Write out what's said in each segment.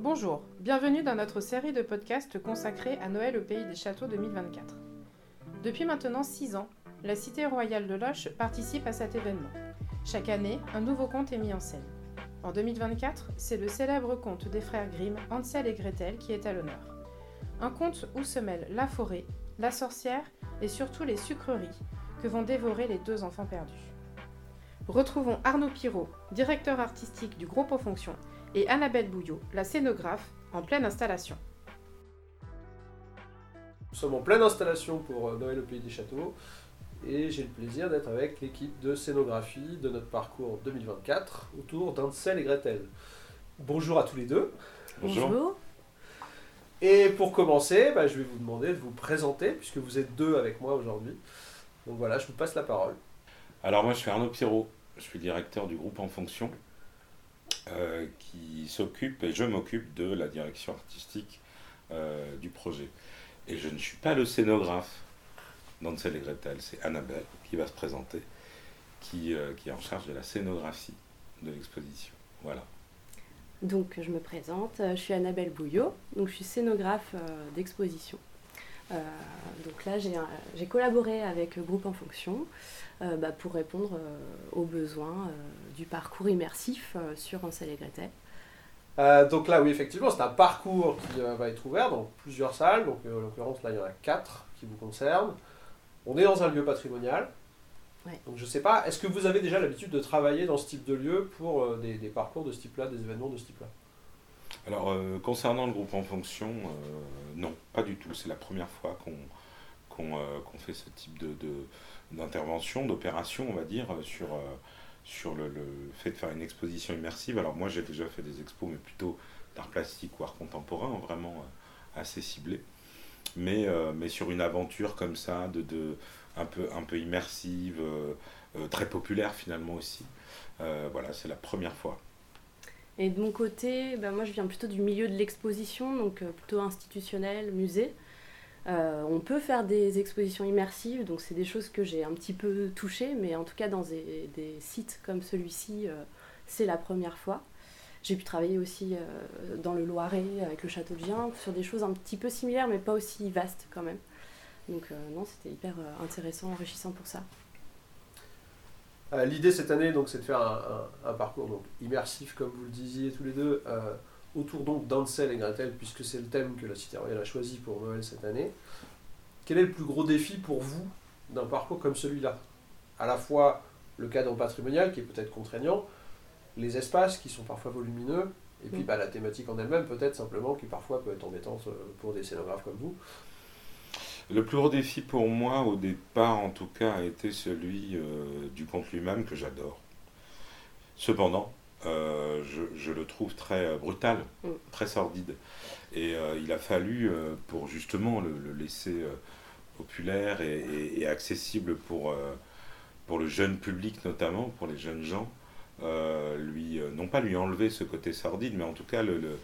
Bonjour, bienvenue dans notre série de podcasts consacrée à Noël au Pays des Châteaux 2024. Depuis maintenant 6 ans, la Cité Royale de Loches participe à cet événement. Chaque année, un nouveau conte est mis en scène. En 2024, c'est le célèbre conte des frères Grimm, Hansel et Gretel, qui est à l'honneur. Un conte où se mêlent la forêt, la sorcière et surtout les sucreries que vont dévorer les deux enfants perdus. Retrouvons Arnaud Pirot, directeur artistique du groupe En Fonction, et Annabelle Bouillot, la scénographe, en pleine installation. Nous sommes en pleine installation pour Noël au Pays des Châteaux et j'ai le plaisir d'être avec l'équipe de scénographie de notre parcours 2024 autour d'Hansel et Gretel. Bonjour à tous les deux. Bonjour. Et pour commencer, je vais vous demander de vous présenter puisque vous êtes deux avec moi aujourd'hui. Donc voilà, je vous passe la parole. Alors moi je suis Arnaud Pirot, je suis directeur du groupe En Fonction qui s'occupe et je m'occupe de la direction artistique du projet. Et je ne suis pas le scénographe d'Hansel et Gretel, c'est Annabelle qui va se présenter, qui est en charge de la scénographie de l'exposition. Voilà. Donc je me présente, je suis Annabelle Bouillot, donc je suis scénographe d'exposition. Donc là j'ai collaboré avec le groupe En Fonction pour répondre aux besoins du parcours immersif sur Hansel et Gretel. Donc là oui effectivement c'est un parcours qui va être ouvert dans plusieurs salles, donc en l'occurrence là il y en a 4 qui vous concernent. On est dans un lieu patrimonial, ouais. Donc je ne sais pas, est-ce que vous avez déjà l'habitude de travailler dans ce type de lieu pour des parcours de ce type-là, des événements de ce type-là? Alors concernant le groupe En Fonction, non, pas du tout, c'est la première fois qu'on fait ce type d'intervention, d'opération on va dire, sur le fait de faire une exposition immersive. Alors moi j'ai déjà fait des expos mais plutôt d'art plastique ou art contemporain, vraiment assez ciblé. Mais sur une aventure comme ça, un peu immersive, très populaire finalement aussi. Voilà, c'est la première fois. Et de mon côté, moi je viens plutôt du milieu de l'exposition, donc plutôt institutionnel, musée. On peut faire des expositions immersives, donc c'est des choses que j'ai un petit peu touchées, mais en tout cas dans des sites comme celui-ci, c'est la première fois. J'ai pu travailler aussi dans le Loiret avec le Château de Gien, sur des choses un petit peu similaires, mais pas aussi vastes quand même. Donc non, c'était hyper intéressant, enrichissant pour ça. L'idée cette année, donc, c'est de faire un parcours donc, immersif, comme vous le disiez tous les deux, autour donc d'Hansel et Gretel, puisque c'est le thème que la Cité Royale a choisi pour Noël cette année. Quel est le plus gros défi pour vous d'un parcours comme celui-là? À la fois le cadre patrimonial, qui est peut-être contraignant, les espaces qui sont parfois volumineux, et puis la thématique en elle-même, peut-être simplement, qui parfois peut être embêtante pour des scénographes comme vous. Le plus gros défi pour moi, au départ en tout cas, a été celui du conte lui-même que j'adore. Cependant, je le trouve très brutal, très sordide. Et il a fallu, pour justement le laisser populaire et accessible pour le jeune public notamment, pour les jeunes gens, non pas lui enlever ce côté sordide, mais en tout cas le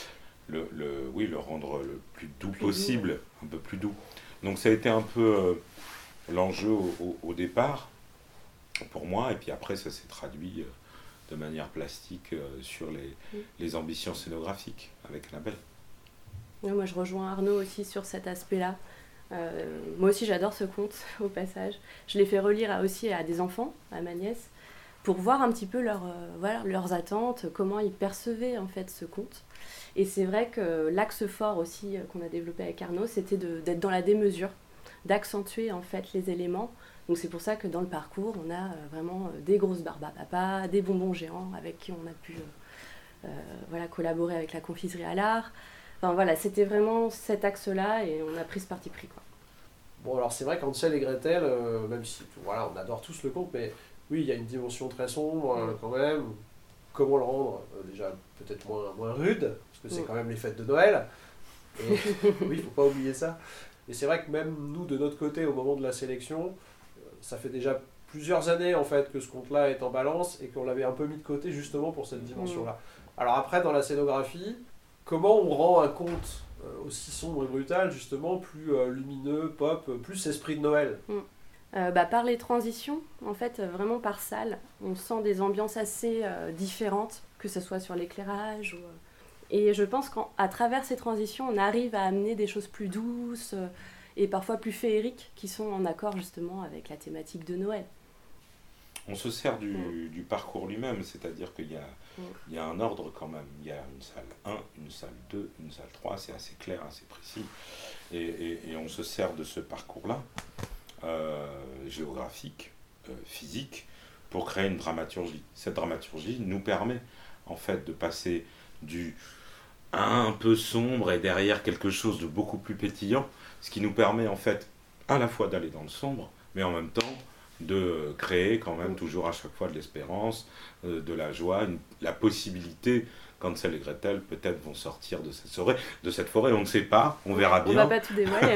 rendre le plus doux possible, un peu plus doux. Donc ça a été un peu l'enjeu au départ pour moi, et puis après ça s'est traduit de manière plastique sur les ambitions scénographiques avec Annabelle. Ouais, moi je rejoins Arnaud aussi sur cet aspect-là. Moi aussi j'adore ce conte au passage. Je l'ai fait relire aussi à des enfants, à ma nièce, pour voir un petit peu leurs attentes, comment ils percevaient en fait ce conte. Et c'est vrai que l'axe fort aussi qu'on a développé avec Arnaud, c'était d'être dans la démesure, d'accentuer en fait les éléments. Donc c'est pour ça que dans le parcours, on a vraiment des grosses barbes à papa, des bonbons géants avec qui on a pu collaborer avec la confiserie à l'art. Enfin voilà, c'était vraiment cet axe-là et on a pris ce parti pris, quoi. Bon alors c'est vrai qu'Hansel et Gretel, même si on adore tous le conte, mais oui il y a une dimension très sombre quand même. Comment le rendre déjà peut-être moins rude, parce que c'est quand même les fêtes de Noël. Et oui, il ne faut pas oublier ça. Et c'est vrai que même nous, de notre côté, au moment de la sélection, ça fait déjà plusieurs années en fait que ce conte-là est en balance et qu'on l'avait un peu mis de côté justement pour cette dimension-là. Alors après, dans la scénographie, comment on rend un conte aussi sombre et brutal, justement, plus lumineux, pop, plus esprit de Noël? Par les transitions, en fait, vraiment par salle, on sent des ambiances assez différentes, que ce soit sur l'éclairage Et je pense qu'à travers ces transitions, on arrive à amener des choses plus douces et parfois plus féeriques qui sont en accord justement avec la thématique de Noël. On se sert du parcours lui-même, c'est-à-dire qu'il y a un ordre quand même. Il y a une salle 1, une salle 2, une salle 3, c'est assez clair, assez précis. Et on se sert de ce parcours-là, géographique, physique, pour créer une dramaturgie. Cette dramaturgie nous permet en fait de passer du un peu sombre et derrière quelque chose de beaucoup plus pétillant, ce qui nous permet en fait à la fois d'aller dans le sombre, mais en même temps de créer quand même toujours à chaque fois de l'espérance, de la joie, la possibilité qu'Hansel et Gretel peut-être vont sortir de cette forêt, on ne sait pas, on verra bien. On va pas tout dévoiler.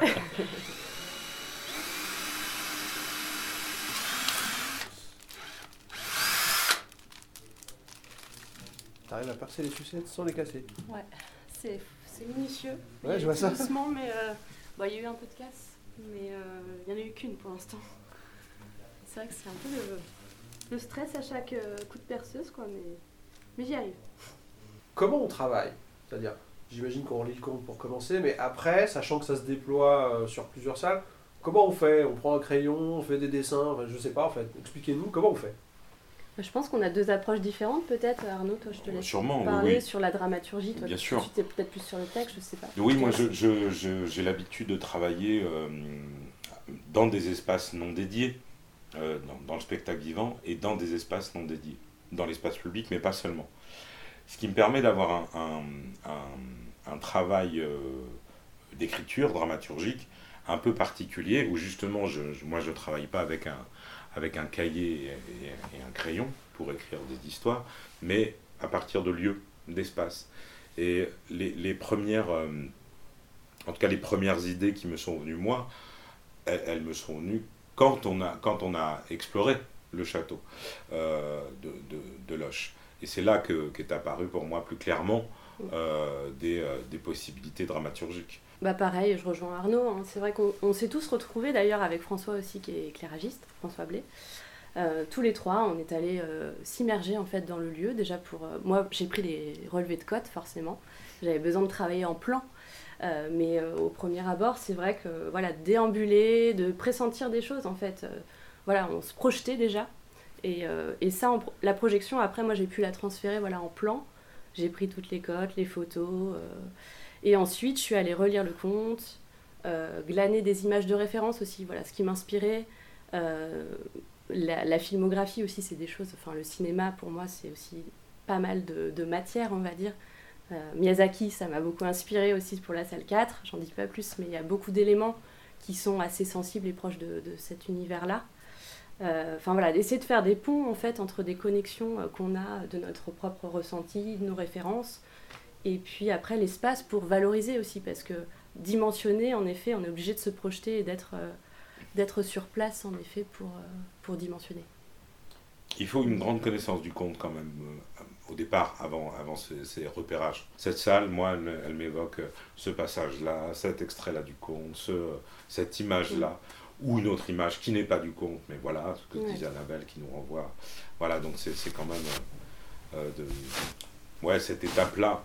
T'arrives à percer les sucettes sans les casser. Ouais, c'est minutieux. Ouais, je vois ça. Doucement, mais il y a eu un peu de casse, mais il n'y en a eu qu'une pour l'instant. C'est vrai que c'est un peu le stress à chaque coup de perceuse, quoi, mais j'y arrive. Comment on travaille? C'est-à-dire, j'imagine qu'on relit le compte pour commencer, mais après, sachant que ça se déploie sur plusieurs salles, comment on fait? On prend un crayon, on fait des dessins, enfin, je sais pas en fait. Expliquez-nous comment on fait. Je pense qu'on a deux approches différentes, peut-être. Arnaud, toi, je te laisse Sûrement, parler oui. sur la dramaturgie. Toi, Bien sûr. Tu es peut-être plus sur le texte, je sais pas. Oui, moi j'ai l'habitude de travailler dans des espaces non dédiés, dans le spectacle vivant, et dans des espaces non dédiés, dans l'espace public, mais pas seulement. Ce qui me permet d'avoir un travail d'écriture dramaturgique un peu particulier, où justement moi je ne travaille pas avec un cahier et un crayon pour écrire des histoires, mais à partir de lieux, d'espaces. Et les premières, en tout cas les premières idées qui me sont venues moi, elles me sont venues quand on a exploré le château de Loches. Et c'est là qu'est apparu pour moi plus clairement des possibilités dramaturgiques. Pareil, je rejoins Arnaud. Hein. C'est vrai qu'on s'est tous retrouvés d'ailleurs avec François aussi qui est éclairagiste, François Blé. Tous les trois, on est allés s'immerger en fait dans le lieu. Déjà moi, j'ai pris les relevés de cote forcément. J'avais besoin de travailler en plan. Mais au premier abord, c'est vrai que déambuler, de pressentir des choses en fait. On se projetait déjà. Et ça, la projection, après, moi, j'ai pu la transférer en plan. J'ai pris toutes les cotes, les photos. Et ensuite, je suis allée relire le conte, glaner des images de référence aussi. Ce qui m'inspirait. La filmographie aussi, c'est des choses... Enfin, le cinéma, pour moi, c'est aussi pas mal de matière, on va dire. Miyazaki, ça m'a beaucoup inspiré aussi pour la salle 4. J'en dis pas plus, mais il y a beaucoup d'éléments qui sont assez sensibles et proches de cet univers-là. D'essayer de faire des ponts en fait entre des connexions qu'on a de notre propre ressenti, de nos références, et puis après l'espace pour valoriser aussi, parce que dimensionner, en effet, on est obligé de se projeter et d'être sur place en effet pour dimensionner. Il faut une grande connaissance du conte quand même au départ, avant ces repérages. Cette salle, moi, elle m'évoque ce passage-là, cet extrait-là du conte, cette image-là. Ou une autre image qui n'est pas du conte, mais voilà, ce que disait Annabelle qui nous renvoie. Voilà, donc c'est quand même cette étape-là.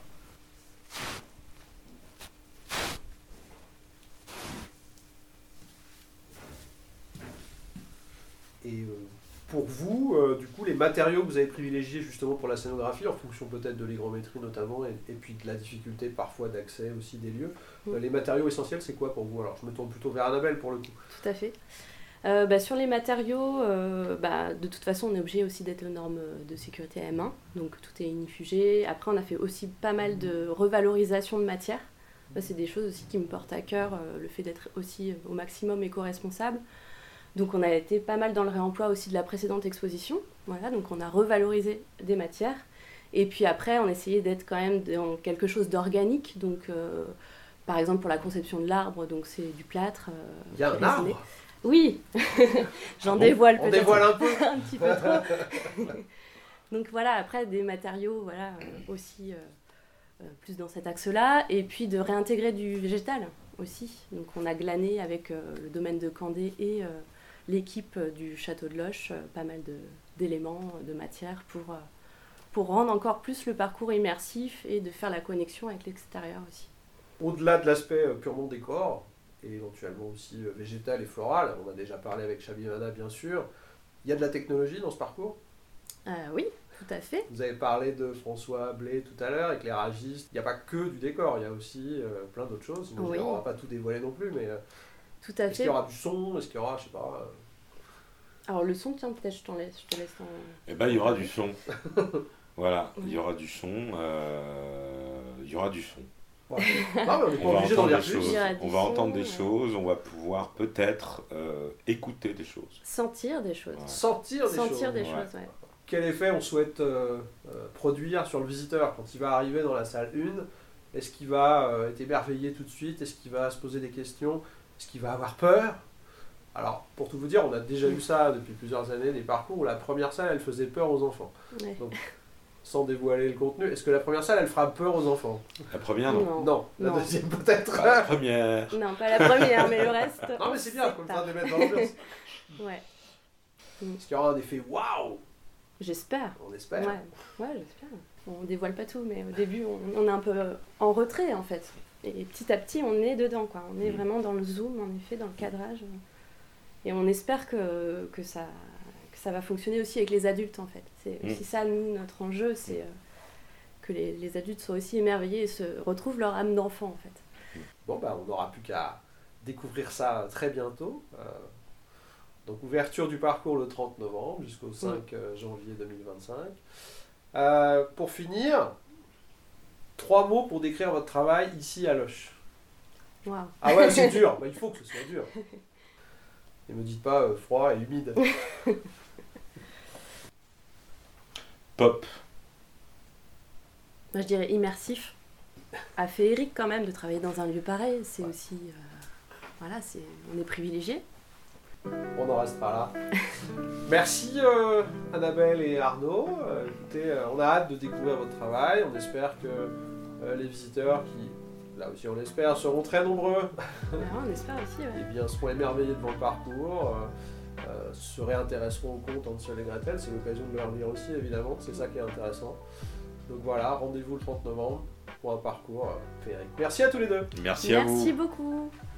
Et pour vous, du coup, les matériaux que vous avez privilégiés justement pour la scénographie, en fonction peut-être de l'hygrométrie notamment, et puis de la difficulté parfois d'accès aussi des lieux, les matériaux essentiels, c'est quoi pour vous? Alors, je me tourne plutôt vers Annabelle pour le coup. Tout à fait. Sur les matériaux, de toute façon, on est obligé aussi d'être aux normes de sécurité M1, donc tout est inifugé. Après, on a fait aussi pas mal de revalorisation de matière. C'est des choses aussi qui me portent à cœur, le fait d'être aussi au maximum éco-responsable. Donc on a été pas mal dans le réemploi aussi de la précédente exposition. Donc on a revalorisé des matières. Et puis après, on essayait d'être quand même dans quelque chose d'organique. Donc par exemple pour la conception de l'arbre, donc c'est du plâtre. Il y a un arbre? Oui. J'en dévoile on peut-être dévoile un peu. un petit peu trop. Donc après des matériaux aussi plus dans cet axe-là. Et puis de réintégrer du végétal aussi. Donc on a glané avec le domaine de Candé et l'équipe du château de Loches, pas mal d'éléments, de matière pour rendre encore plus le parcours immersif et de faire la connexion avec l'extérieur aussi. Au-delà de l'aspect purement décor, et éventuellement aussi végétal et floral, on a déjà parlé avec Shabimana bien sûr, il y a de la technologie dans ce parcours. Oui, tout à fait. Vous avez parlé de François Blé tout à l'heure, éclairagiste. Il n'y a pas que du décor, il y a aussi plein d'autres choses. Oui. On ne va pas tout dévoiler non plus, mais Tout à est-ce qu'il fait. y aura du son? Est-ce qu'il y aura, je sais pas... Alors le son, tiens, peut-être je te laisse en... Eh ben, il y aura du son. Voilà, Oui. il y aura du son. Il y aura du son. Voilà. Non, mais on n'est pas On va obligé d'en entendre dire des plus. choses. Il y aura du On va son, entendre des ouais. choses. On va pouvoir peut-être écouter des choses. Sentir des choses. Ouais. Sentir des Sentir choses. des Ouais. choses, ouais. Quel effet on souhaite produire sur le visiteur quand il va arriver dans la salle 1? Est-ce qu'il va être émerveillé tout de suite? Est-ce qu'il va se poser des questions? Est-ce qu'il va avoir peur? Alors, pour tout vous dire, on a déjà eu ça depuis plusieurs années, des parcours où la première salle, elle faisait peur aux enfants. Ouais. Donc, sans dévoiler le contenu, est-ce que la première salle, elle fera peur aux enfants? La première, non. Non. La Non. deuxième, peut-être. Pas la première. Non, pas la première, mais le reste. Non, mais c'est bien, comme ça, pas. de mettre dans l'ambiance. Ouais, Est-ce qu'il y aura un effet waouh? j'espère. On espère. Ouais, j'espère. On dévoile pas tout, mais au début, on est un peu en retrait en fait. Et petit à petit, on est dedans, quoi. On est vraiment dans le zoom, en effet, dans le cadrage. Et on espère que ça va fonctionner aussi avec les adultes, en fait. C'est aussi ça, nous, notre enjeu, c'est que les adultes soient aussi émerveillés et se retrouvent leur âme d'enfant, en fait. Bon, bah, on n'aura plus qu'à découvrir ça très bientôt. Donc, ouverture du parcours le 30 novembre jusqu'au 5 janvier 2025. Pour finir, 3 mots pour décrire votre travail ici à Loches. Waouh. Ah ouais, c'est dur. Bah, il faut que ce soit dur. Et me dites pas froid et humide. Pop. Moi, je dirais immersif. À féerique, quand même, de travailler dans un lieu pareil. C'est aussi... voilà, on est privilégiés. On n'en reste pas là. Merci Annabelle et Arnaud. Écoutez, on a hâte de découvrir votre travail. On espère que les visiteurs qui, là aussi on l'espère, seront très nombreux, On espère aussi, ouais. et bien seront émerveillés devant le parcours, se réintéresseront au conte Hansel et Gretel. C'est l'occasion de leur lire aussi, évidemment. C'est ça qui est intéressant. Donc voilà, rendez-vous le 30 novembre pour un parcours féerique. Merci à tous les deux. Merci à vous. Merci beaucoup.